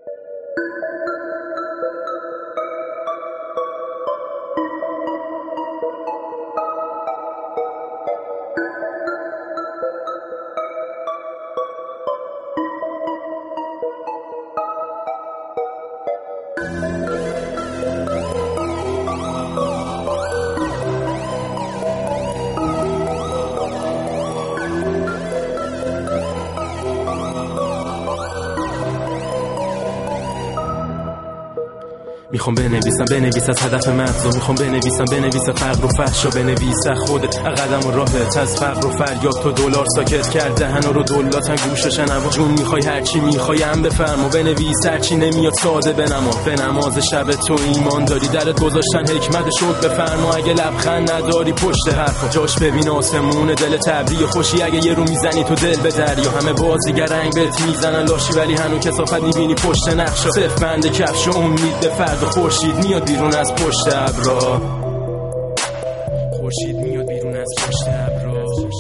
میخوام بنویسم از هدف مغزو، میخوام بنویسم فقر و فحشا، بنویسم خودت قدم و راهت از فقر و فریاد تو دلار ساکت کرد دهنا رو دولاتن گوش شنوا جون میخوای هرچی میخوایم بفرما، بنویس هرچی نمیاد ساده بنما، به نماز شب تو ایمان داری درت گذاشتن حکمت شد بفرما، اگه لبخند نداری پشت حرفا جاش ببین آسمون دل تبری خوشی، اگه یه رو میزنی تو دل به دریا همه بازیگر رنگ بهت میزنن لاشی ولی هنوز کثافت میبینی پشت نقشا، صرف بند کفش و امید به فردا، خورشید میاد بیرون از پشت ابرا، خورشید میاد بیرون از پشت ابرا،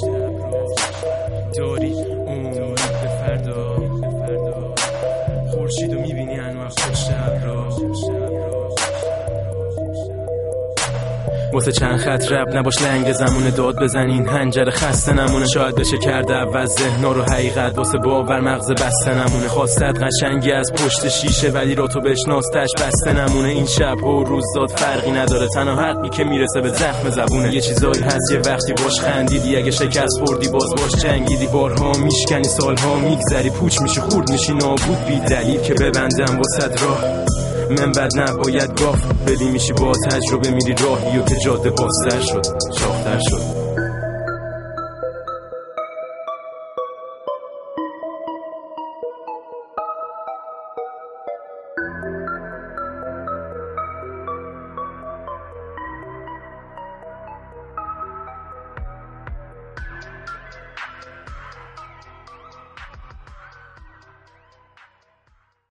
داری امید به فردا، خورشیدو میبینی هنوز پشت ابرا، واسه چند خط رب نباش لنگ زمونه داد بزنین هنجره خسته نمونه، شاید بشه کرده عوض ذهنا رو حقیقت واسه باور مغز بسته نمونه، خواستت قشنگی از پشت شیشه ولی رو تو بشناستش بسته نمونه، این شب و روزات فرقی نداره تنها حقی که میرسه به زخم زبونه، یه چیزایی هست یه وقتی باش خندیدی اگه شکست خوردی باز باش جنگیدی، بارها میشکنی سالها میگذری پوچ میشی خورد میشی نابود بی دلیل که ببندم واسه راه، من بد نباید گاف بدی میشی با تجربه میری راهی و که جاده بازتر شد شاختر شد.